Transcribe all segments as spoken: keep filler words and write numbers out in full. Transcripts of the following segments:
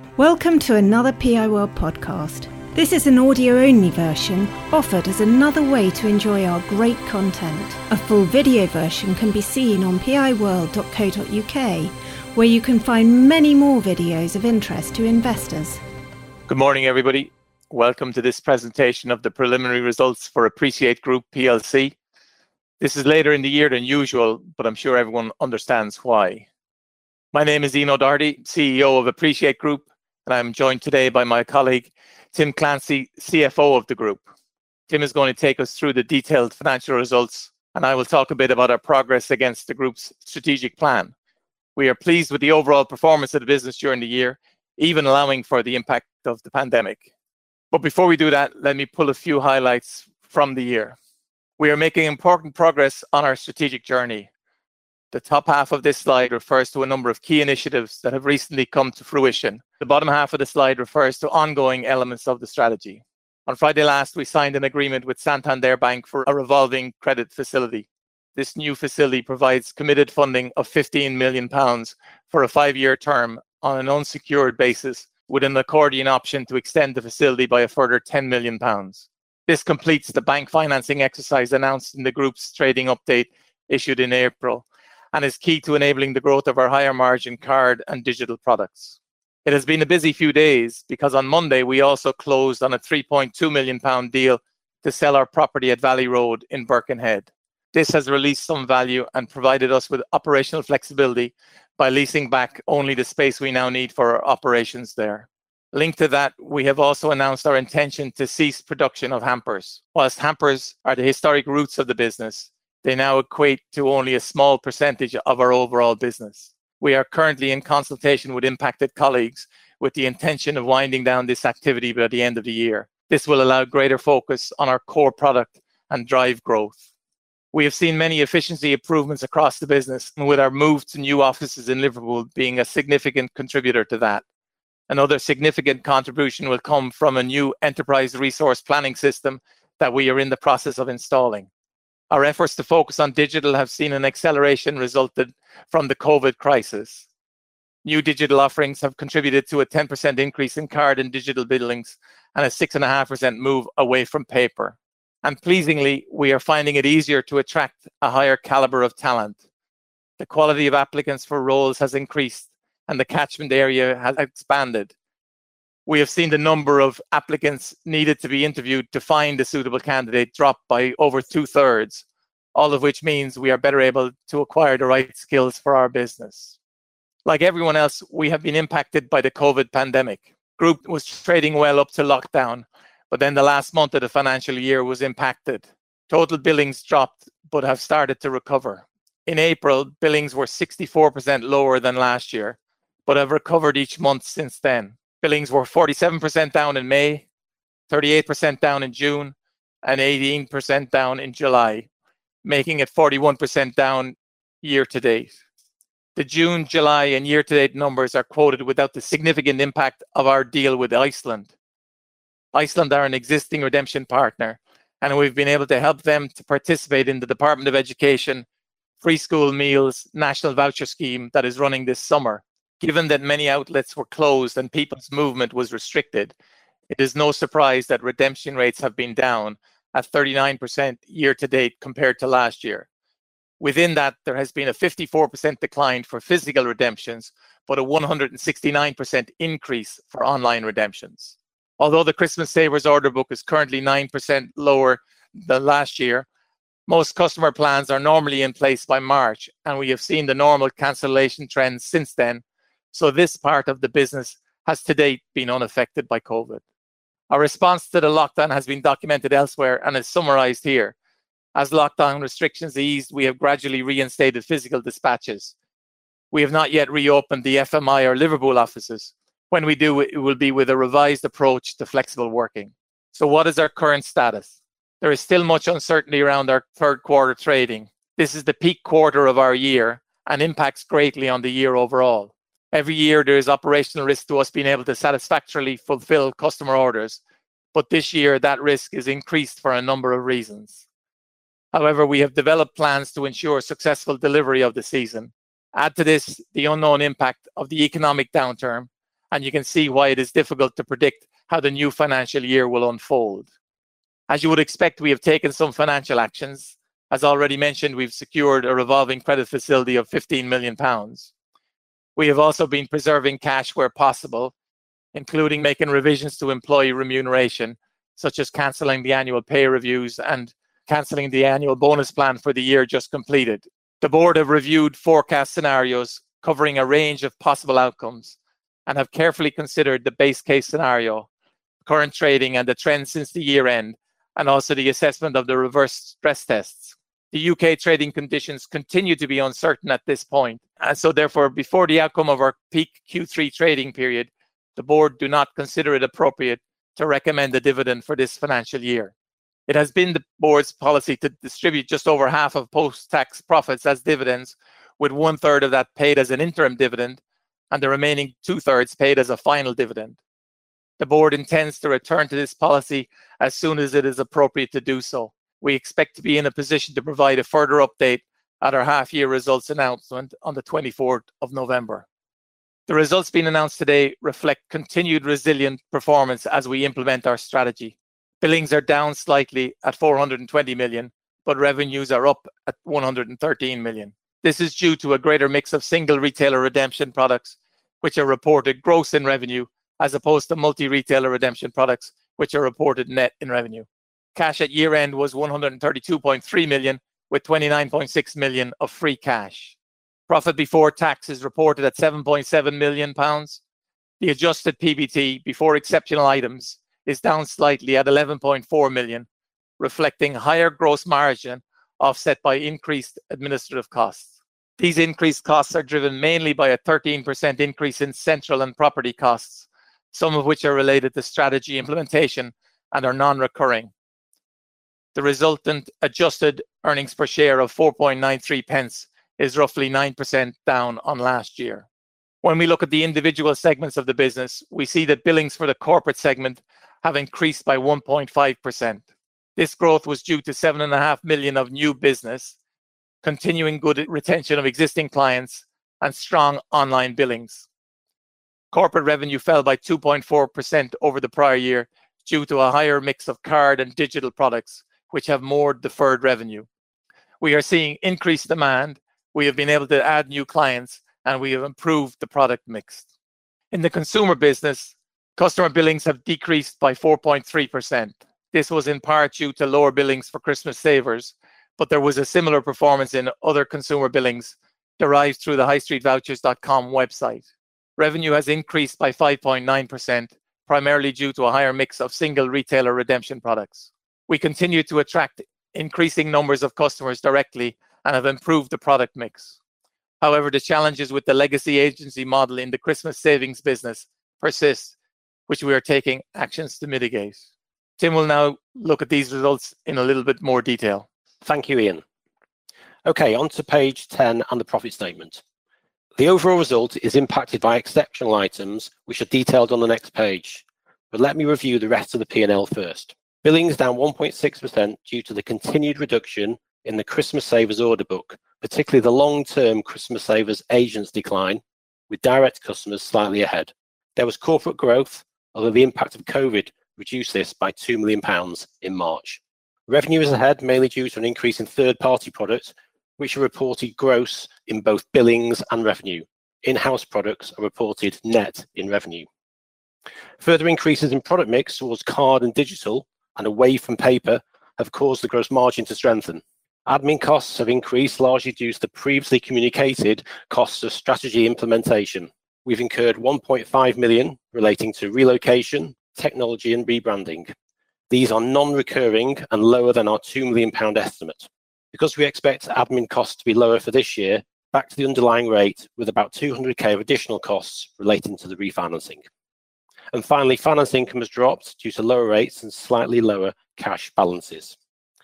Welcome to another P I World podcast. This is an audio-only version offered as another way to enjoy our great content. A full video version can be seen on p i world dot co dot u k, where you can find many more videos of interest to investors. Good morning, everybody. Welcome to this presentation of the preliminary results for Appreciate Group P L C. This is later in the year than usual, but I'm sure everyone understands why. My name is Ian O'Doherty, C E O of Appreciate Group, and I'm joined today by my colleague, Tim Clancy, C F O of the group. Tim is going to take us through the detailed financial results, and I will talk a bit about our progress against the group's strategic plan. We are pleased with the overall performance of the business during the year, even allowing for the impact of the pandemic. But before we do that, let me pull a few highlights from the year. We are making important progress on our strategic journey. The top half of this slide refers to a number of key initiatives that have recently come to fruition. The bottom half of the slide refers to ongoing elements of the strategy. On Friday last, we signed an agreement with Santander Bank for a revolving credit facility. This new facility provides committed funding of fifteen million pounds for a five-year term on an unsecured basis, with an accordion option to extend the facility by a further ten million pounds. This completes the bank financing exercise announced in the group's trading update issued in April, and is key to enabling the growth of our higher margin card and digital products. It has been a busy few days because on Monday we also closed on a three point two million pounds deal to sell our property at Valley Road in Birkenhead. This has released some value and provided us with operational flexibility by leasing back only the space we now need for our operations there. Linked to that, we have also announced our intention to cease production of hampers. Whilst hampers are the historic roots of the business, they now equate to only a small percentage of our overall business. We are currently in consultation with impacted colleagues with the intention of winding down this activity by the end of the year. This will allow greater focus on our core product and drive growth. We have seen many efficiency improvements across the business, and with our move to new offices in Liverpool being a significant contributor to that. Another significant contribution will come from a new enterprise resource planning system that we are in the process of installing. Our efforts to focus on digital have seen an acceleration resulted from the COVID crisis. New digital offerings have contributed to a ten percent increase in card and digital billings and a six point five percent move away from paper. And pleasingly, we are finding it easier to attract a higher caliber of talent. The quality of applicants for roles has increased and the catchment area has expanded. We have seen the number of applicants needed to be interviewed to find a suitable candidate drop by over two thirds, all of which means we are better able to acquire the right skills for our business. Like everyone else, we have been impacted by the COVID pandemic. Group was trading well up to lockdown, but then the last month of the financial year was impacted. Total billings dropped, but have started to recover. In April, billings were sixty-four percent lower than last year, but have recovered each month since then. Billings were forty-seven percent down in May, thirty-eight percent down in June, and eighteen percent down in July, making it forty-one percent down year to date. The June, July, and year-to-date numbers are quoted without the significant impact of our deal with Iceland. Iceland are an existing redemption partner, and we've been able to help them to participate in the Department of Education free school meals national voucher scheme that is running this summer. Given that many outlets were closed and people's movement was restricted, it is no surprise that redemption rates have been down at thirty-nine percent year-to-date compared to last year. Within that, there has been a fifty-four percent decline for physical redemptions, but a one hundred sixty-nine percent increase for online redemptions. Although the Christmas Savers order book is currently nine percent lower than last year, most customer plans are normally in place by March, and we have seen the normal cancellation trends since then. So this part of the business has to date been unaffected by COVID. Our response to the lockdown has been documented elsewhere and is summarized here. As lockdown restrictions eased, we have gradually reinstated physical dispatches. We have not yet reopened the F M I or Liverpool offices. When we do, it will be with a revised approach to flexible working. So what is our current status? There is still much uncertainty around our third quarter trading. This is the peak quarter of our year and impacts greatly on the year overall. Every year there is operational risk to us being able to satisfactorily fulfill customer orders, but this year that risk is increased for a number of reasons. However, we have developed plans to ensure successful delivery of the season. Add to this the unknown impact of the economic downturn and you can see why it is difficult to predict how the new financial year will unfold. As you would expect, we have taken some financial actions. As already mentioned, we've secured a revolving credit facility of fifteen million pounds. We have also been preserving cash where possible, including making revisions to employee remuneration, such as cancelling the annual pay reviews and cancelling the annual bonus plan for the year just completed. The board have reviewed forecast scenarios covering a range of possible outcomes and have carefully considered the base case scenario, current trading and the trends since the year end, and also the assessment of the reverse stress tests. The U K trading conditions continue to be uncertain at this point, and so therefore, before the outcome of our peak Q three trading period, the board do not consider it appropriate to recommend a dividend for this financial year. It has been the board's policy to distribute just over half of post-tax profits as dividends, with one third of that paid as an interim dividend and the remaining two thirds paid as a final dividend. The board intends to return to this policy as soon as it is appropriate to do so. We expect to be in a position to provide a further update at our half-year results announcement on the twenty-fourth of November. The results being announced today reflect continued resilient performance as we implement our strategy. Billings are down slightly at four hundred twenty million, but revenues are up at one hundred thirteen million. This is due to a greater mix of single retailer redemption products, which are reported gross in revenue, as opposed to multi-retailer redemption products, which are reported net in revenue. Cash at year-end was one hundred thirty-two point three million, with twenty-nine point six million of free cash. Profit before tax is reported at seven point seven million pounds. The adjusted P B T before exceptional items is down slightly at eleven point four million, reflecting higher gross margin offset by increased administrative costs. These increased costs are driven mainly by a thirteen percent increase in central and property costs, some of which are related to strategy implementation and are non-recurring. The resultant adjusted earnings per share of four point nine three pence is roughly nine percent down on last year. When we look at the individual segments of the business, we see that billings for the corporate segment have increased by one point five percent. This growth was due to seven point five million of new business, continuing good retention of existing clients, and strong online billings. Corporate revenue fell by two point four percent over the prior year due to a higher mix of card and digital products, which have more deferred revenue. We are seeing increased demand, we have been able to add new clients, and we have improved the product mix. In the consumer business, customer billings have decreased by four point three percent. This was in part due to lower billings for Christmas savers, but there was a similar performance in other consumer billings derived through the high street vouchers dot com website. Revenue has increased by five point nine percent, primarily due to a higher mix of single retailer redemption products. We continue to attract increasing numbers of customers directly and have improved the product mix. However, the challenges with the legacy agency model in the Christmas savings business persist, which we are taking actions to mitigate. Tim will now look at these results in a little bit more detail. Thank you, Ian. Okay, on to page ten and the profit statement. The overall result is impacted by exceptional items, which are detailed on the next page. But let me review the rest of the P and L first. Billings down one point six percent due to the continued reduction in the Christmas Savers order book, particularly the long-term Christmas Savers agents decline, with direct customers slightly ahead. There was corporate growth, although the impact of COVID reduced this by two million pounds in March. Revenue is ahead mainly due to an increase in third-party products, which are reported gross in both billings and revenue. In-house products are reported net in revenue. Further increases in product mix towards card and digital and away from paper have caused the gross margin to strengthen. Admin costs have increased largely due to the previously communicated costs of strategy implementation. We've incurred one point five million relating to relocation, technology and rebranding. These are non-recurring and lower than our two million pounds estimate. Because we expect admin costs to be lower for this year, back to the underlying rate with about two hundred K of additional costs relating to the refinancing. And finally, finance income has dropped due to lower rates and slightly lower cash balances.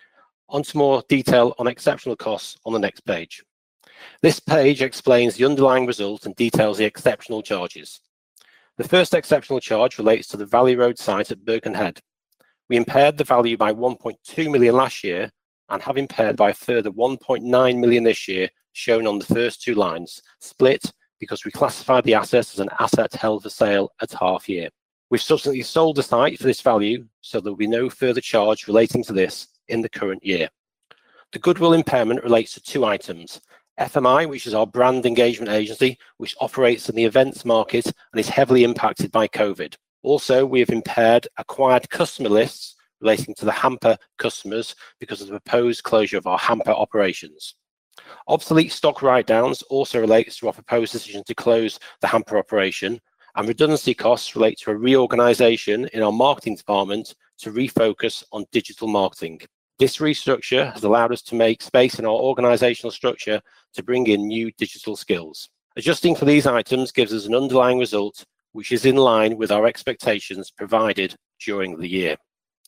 On to more detail on exceptional costs on the next page. This page explains the underlying result and details the exceptional charges. The first exceptional charge relates to the Valley Road site at Birkenhead. We impaired the value by one point two million last year and have impaired by a further one point nine million this year, shown on the first two lines, split because we classified the asset as an asset held for sale at half year. We've subsequently sold the site for this value, so there will be no further charge relating to this in the current year. The goodwill impairment relates to two items. F M I, which is our brand engagement agency, which operates in the events market and is heavily impacted by COVID. Also, we have impaired acquired customer lists relating to the hamper customers because of the proposed closure of our hamper operations. Obsolete stock write-downs also relates to our proposed decision to close the hamper operation, and redundancy costs relate to a reorganisation in our marketing department to refocus on digital marketing. This restructure has allowed us to make space in our organisational structure to bring in new digital skills. Adjusting for these items gives us an underlying result which is in line with our expectations provided during the year.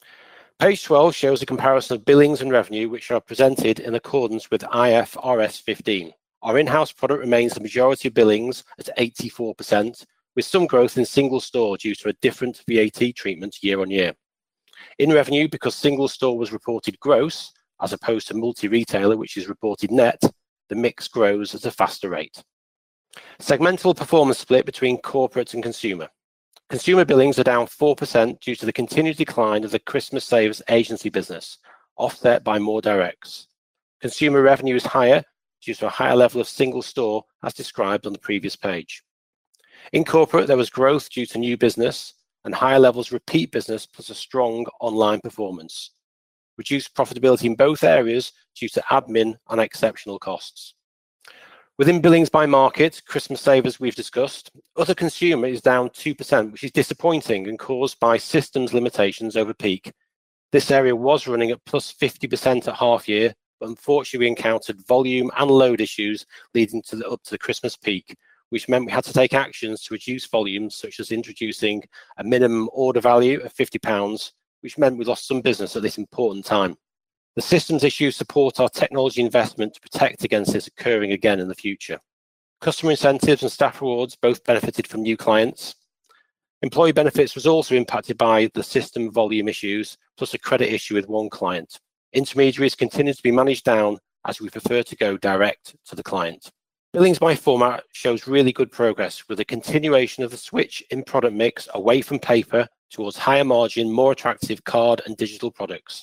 Page twelve shows a comparison of billings and revenue which are presented in accordance with I F R S fifteen. Our in-house product remains the majority of billings at eighty-four percent, with some growth in single store due to a different V A T treatment year on year. In revenue, because single store was reported gross, as opposed to multi-retailer, which is reported net, the mix grows at a faster rate. Segmental performance split between corporate and consumer. Consumer billings are down four percent due to the continued decline of the Christmas Savers agency business, offset by more directs. Consumer revenue is higher due to a higher level of single store, as described on the previous page. In corporate, there was growth due to new business and higher levels of repeat business plus a strong online performance. Reduced profitability in both areas due to admin and exceptional costs. Within billings by market, Christmas Savers we've discussed. Other consumer is down two percent, which is disappointing and caused by systems limitations over peak. This area was running at plus fifty percent at half year, but unfortunately we encountered volume and load issues leading to the, up to the Christmas peak, which meant we had to take actions to reduce volumes, such as introducing a minimum order value of fifty pounds, which meant we lost some business at this important time. The systems issues support our technology investment to protect against this occurring again in the future. Customer incentives and staff rewards both benefited from new clients. Employee benefits was also impacted by the system volume issues, plus a credit issue with one client. Intermediaries continue to be managed down as we prefer to go direct to the client. Billings by format shows really good progress with a continuation of the switch in product mix away from paper towards higher margin, more attractive card and digital products.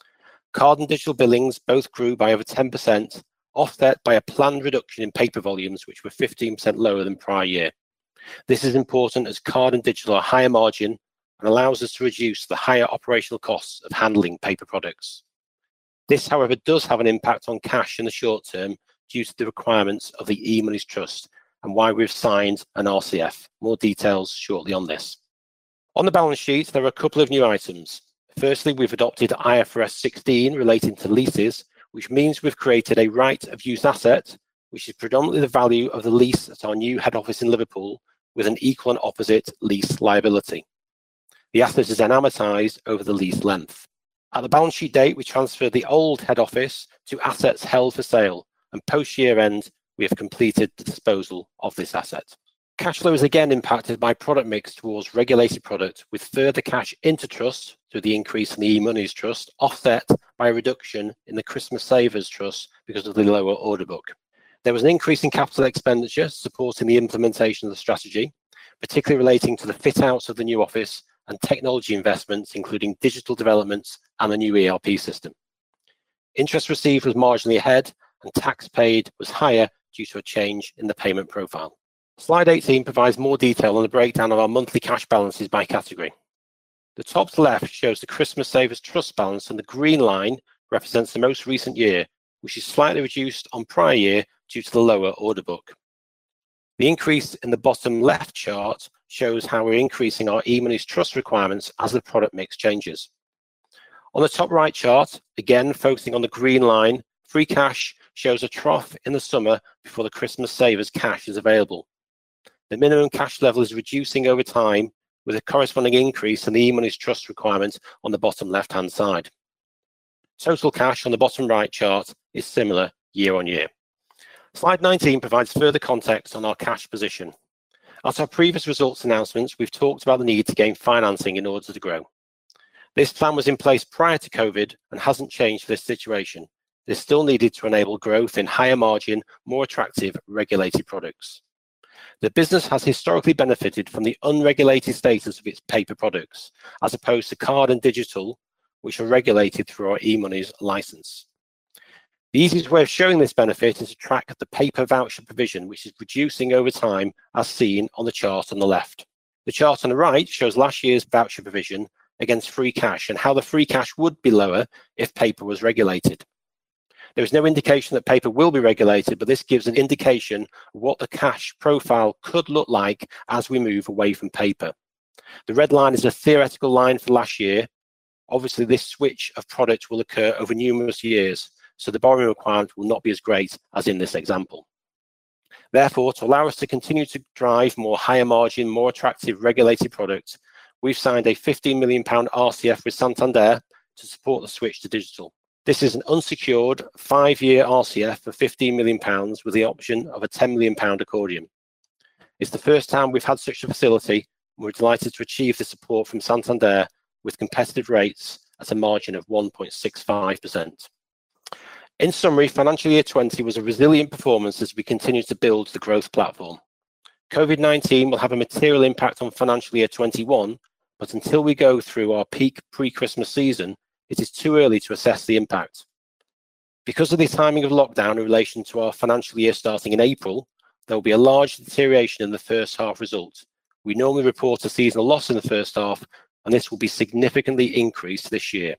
Card and digital billings both grew by over ten percent, offset by a planned reduction in paper volumes, which were fifteen percent lower than prior year. This is important as card and digital are higher margin and allows us to reduce the higher operational costs of handling paper products. This, however, does have an impact on cash in the short term due to the requirements of the eMoney's Trust and why we've signed an R C F. More details shortly on this. On the balance sheet, there are a couple of new items. Firstly, we've adopted I F R S sixteen relating to leases, which means we've created a right of use asset, which is predominantly the value of the lease at our new head office in Liverpool, with an equal and opposite lease liability. The asset is then amortised over the lease length. At the balance sheet date, we transferred the old head office to assets held for sale, and post year end, we have completed the disposal of this asset. Cash flow is again impacted by product mix towards regulated product, with further cash into trust through the increase in the eMoney's Trust, offset by a reduction in the Christmas Savers Trust because of the lower order book. There was an increase in capital expenditure supporting the implementation of the strategy, particularly relating to the fit-outs of the new office and technology investments, including digital developments and a new E R P system. Interest received was marginally ahead, and tax paid was higher due to a change in the payment profile. Slide eighteen provides more detail on the breakdown of our monthly cash balances by category. The top left shows the Christmas Savers Trust balance, and the green line represents the most recent year, which is slightly reduced on prior year due to the lower order book. The increase in the bottom left chart shows how we're increasing our eMoney's Trust requirements as the product mix changes. On the top right chart, again focusing on the green line, free cash shows a trough in the summer before the Christmas Savers cash is available. The minimum cash level is reducing over time, with a corresponding increase in the eMoney's Trust requirement on the bottom left-hand side. Total cash on the bottom right chart is similar year on year. Slide nineteen provides further context on our cash position. At our previous results announcements, we've talked about the need to gain financing in order to grow. This plan was in place prior to COVID and hasn't changed for this situation. It is still needed to enable growth in higher margin, more attractive regulated products. The business has historically benefited from the unregulated status of its paper products, as opposed to card and digital, which are regulated through our eMoney's license. The easiest way of showing this benefit is to track the paper voucher provision, which is reducing over time, as seen on the chart on the left. The chart on the right shows last year's voucher provision against free cash and how the free cash would be lower if paper was regulated. There is no indication that paper will be regulated, but this gives an indication of what the cash profile could look like as we move away from paper. The red line is a theoretical line for last year. Obviously, this switch of product will occur over numerous years, so the borrowing requirement will not be as great as in this example. Therefore, to allow us to continue to drive more higher margin, more attractive regulated products, we've signed a fifteen million pounds R C F with Santander to support the switch to digital. This is an unsecured five-year R C F for fifteen million pounds with the option of a ten million pounds accordion. It's the first time we've had such a facility, and we're delighted to achieve the support from Santander with competitive rates at a margin of one point six five percent. In summary, financial year twenty was a resilient performance as we continue to build the growth platform. COVID nineteen will have a material impact on financial year twenty-one, but until we go through our peak pre-Christmas season, it is too early to assess the impact. Because of the timing of lockdown in relation to our financial year starting in April, there will be a large deterioration in the first half result. We normally report a seasonal loss in the first half, and this will be significantly increased this year.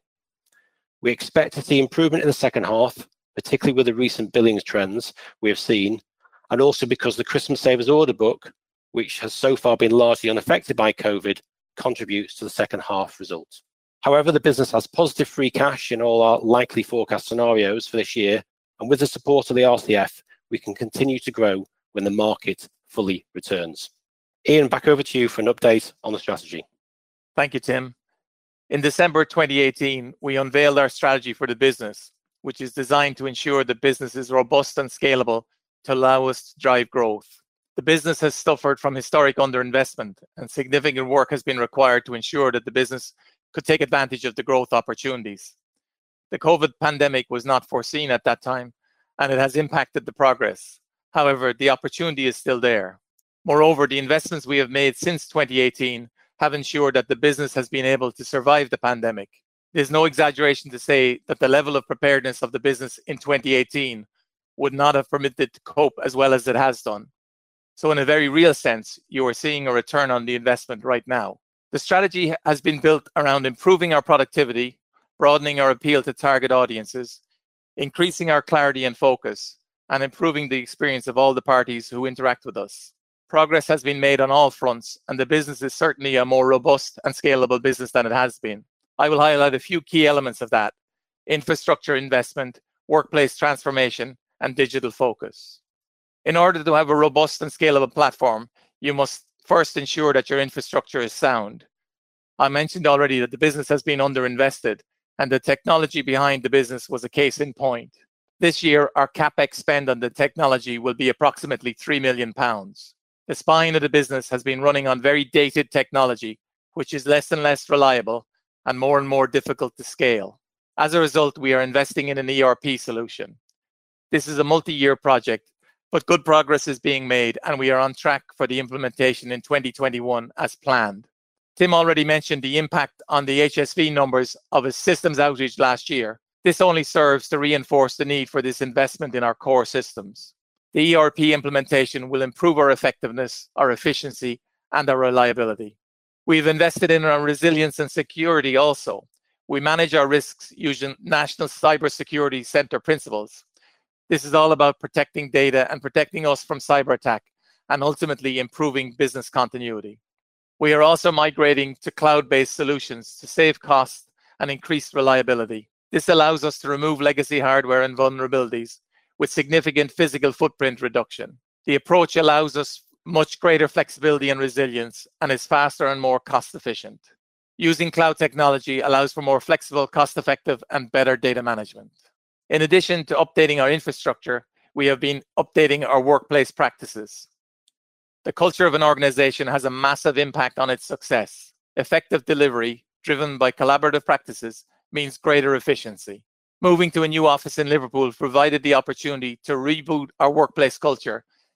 We expect to see improvement in the second half, particularly with the recent billings trends we have seen, and also because the Christmas Savers order book, which has so far been largely unaffected by COVID, contributes to the second half result. However, the business has positive free cash in all our likely forecast scenarios for this year, and with the support of the R C F, we can continue to grow when the market fully returns. Ian, back over to you for an update on the strategy. Thank you, Tim. In December twenty eighteen, we unveiled our strategy for the business, which is designed to ensure the business is robust and scalable to allow us to drive growth. The business has suffered from historic underinvestment, and significant work has been required to ensure that the business could take advantage of the growth opportunities. The COVID pandemic was not foreseen at that time, and it has impacted the progress. However, the opportunity is still there. Moreover, the investments we have made since twenty eighteen have ensured that the business has been able to survive the pandemic. There's no exaggeration to say that the level of preparedness of the business in twenty eighteen would not have permitted it to cope as well as it has done. So in a very real sense, you are seeing a return on the investment right now. The strategy has been built around improving our productivity, broadening our appeal to target audiences, increasing our clarity and focus, and improving the experience of all the parties who interact with us. Progress has been made on all fronts, and the business is certainly a more robust and scalable business than it has been. I will highlight a few key elements of that: infrastructure investment, workplace transformation, and digital focus. In order to have a robust and scalable platform, you must first ensure that your infrastructure is sound. I mentioned already that the business has been underinvested, and the technology behind the business was a case in point. This year, our CapEx spend on the technology will be approximately three million pounds. The spine of the business has been running on very dated technology, which is less and less reliable and more and more difficult to scale. As a result, we are investing in an E R P solution. This is a multi-year project, but good progress is being made, and we are on track for the implementation in twenty twenty-one as planned. Tim already mentioned the impact on the H S V numbers of a systems outage last year. This only serves to reinforce the need for this investment in our core systems. The E R P implementation will improve our effectiveness, our efficiency, and our reliability. We've invested in our resilience and security also. We manage our risks using National Cybersecurity Center principles. This is all about protecting data and protecting us from cyber attack, and ultimately improving business continuity. We are also migrating to cloud-based solutions to save costs and increase reliability. This allows us to remove legacy hardware and vulnerabilities with significant physical footprint reduction. The approach allows us much greater flexibility and resilience, and is faster and more cost efficient. Using cloud technology allows for more flexible, cost-effective, and better data management. In addition to updating our infrastructure, we have been updating our workplace practices. The culture of an organization has a massive impact on its success. Effective delivery, driven by collaborative practices, means greater efficiency. Moving to a new office in Liverpool provided the opportunity to reboot our workplace culture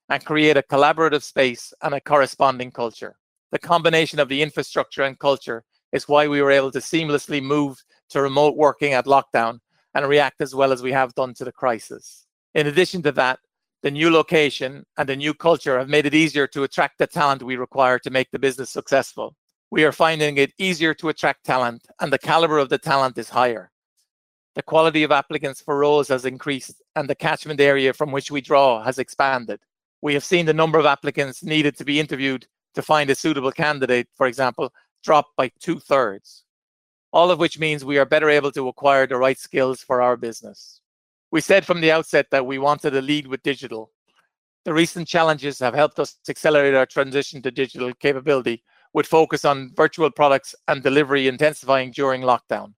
and create a collaborative space and a corresponding culture. The combination of the infrastructure and culture is why we were able to seamlessly move to remote working at lockdown and react as well as we have done to the crisis. In addition to that, the new location and the new culture have made it easier to attract the talent we require to make the business successful. We are finding it easier to attract talent, and the caliber of the talent is higher. The quality of applicants for roles has increased, and the catchment area from which we draw has expanded. We have seen the number of applicants needed to be interviewed to find a suitable candidate, for example, drop by two-thirds, all of which means we are better able to acquire the right skills for our business. We said from the outset that we wanted to lead with digital. The recent challenges have helped us accelerate our transition to digital capability with focus on virtual products and delivery intensifying during lockdown.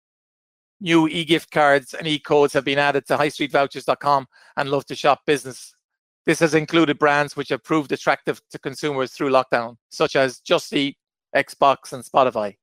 New e-gift cards and e-codes have been added to high street vouchers dot com and Love to Shop business. This has included brands which have proved attractive to consumers through lockdown, such as Just Eat, Xbox, and Spotify.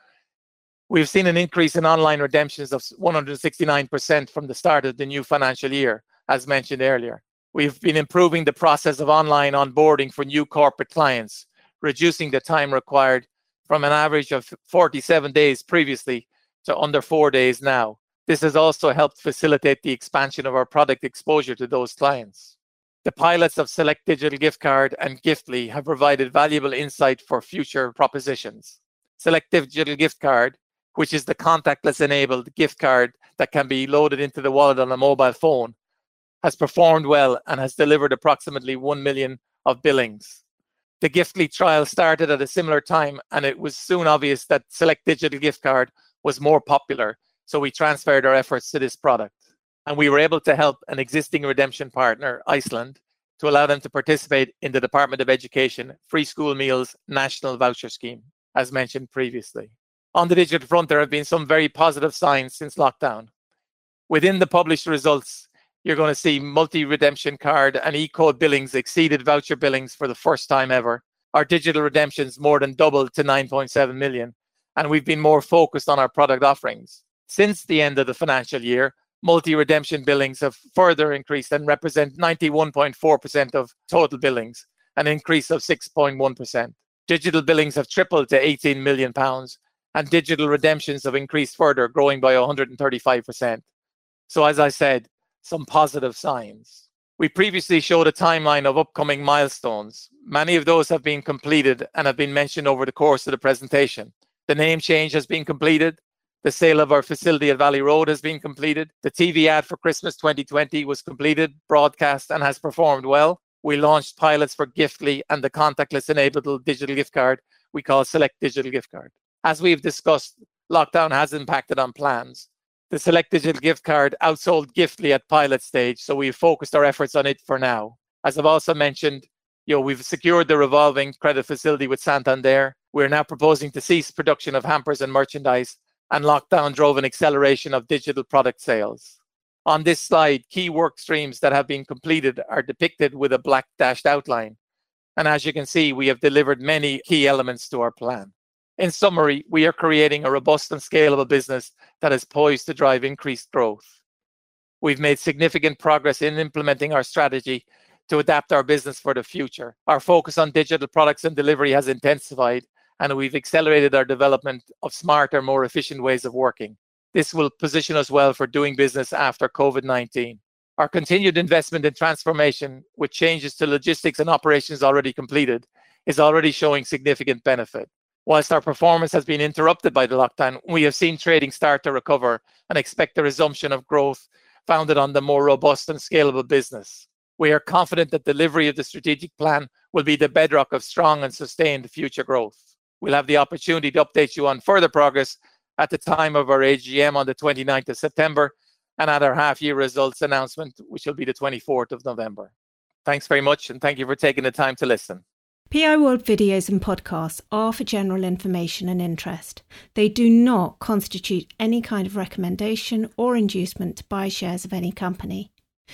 We've seen an increase in online redemptions of one hundred sixty-nine percent from the start of the new financial year, as mentioned earlier. We've been improving the process of online onboarding for new corporate clients, reducing the time required from an average of forty-seven days previously to under four days now. This has also helped facilitate the expansion of our product exposure to those clients. The pilots of Select Digital Gift Card and Giftly have provided valuable insight for future propositions. Select Digital Gift Card, which is the contactless-enabled gift card that can be loaded into the wallet on a mobile phone, has performed well and has delivered approximately one million of billings. The Giftly trial started at a similar time, and it was soon obvious that Select Digital Gift Card was more popular, so we transferred our efforts to this product. And we were able to help an existing redemption partner, Iceland, to allow them to participate in the Department of Education Free School Meals National Voucher Scheme, as mentioned previously. On the digital front, there have been some very positive signs since lockdown. Within the published results, you're going to see multi-redemption card and e-code billings exceeded voucher billings for the first time ever. Our digital redemptions more than doubled to nine point seven million, and we've been more focused on our product offerings. Since the end of the financial year, multi-redemption billings have further increased and represent ninety-one point four percent of total billings, an increase of six point one percent. Digital billings have tripled to eighteen million pounds, and digital redemptions have increased further, growing by one hundred thirty-five percent. So as I said, some positive signs. We previously showed a timeline of upcoming milestones. Many of those have been completed and have been mentioned over the course of the presentation. The name change has been completed. The sale of our facility at Valley Road has been completed. The T V ad for Christmas twenty twenty was completed, broadcast, and has performed well. We launched pilots for Giftly and the contactless enabled digital gift card we call Select Digital Gift Card. As we've discussed, lockdown has impacted on plans. The Select Digital Gift Card outsold Giftly at pilot stage, so we've focused our efforts on it for now. As I've also mentioned, you know, we've secured the revolving credit facility with Santander. We're now proposing to cease production of hampers and merchandise, and lockdown drove an acceleration of digital product sales. On this slide, key work streams that have been completed are depicted with a black dashed outline. And as you can see, we have delivered many key elements to our plan. In summary, we are creating a robust and scalable business that is poised to drive increased growth. We've made significant progress in implementing our strategy to adapt our business for the future. Our focus on digital products and delivery has intensified, and we've accelerated our development of smarter, more efficient ways of working. This will position us well for doing business after COVID nineteen. Our continued investment in transformation, with changes to logistics and operations already completed, is already showing significant benefit. Whilst our performance has been interrupted by the lockdown, we have seen trading start to recover and expect a resumption of growth founded on the more robust and scalable business. We are confident that delivery of the strategic plan will be the bedrock of strong and sustained future growth. We'll have the opportunity to update you on further progress at the time of our A G M on the twenty-ninth of September and at our half-year results announcement, which will be the twenty-fourth of November. Thanks very much, and thank you for taking the time to listen. P I World videos and podcasts are for general information and interest. They do not constitute any kind of recommendation or inducement to buy shares of any company.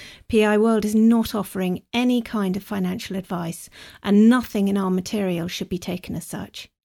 P I World is not offering any kind of financial advice, and nothing in our material should be taken as such.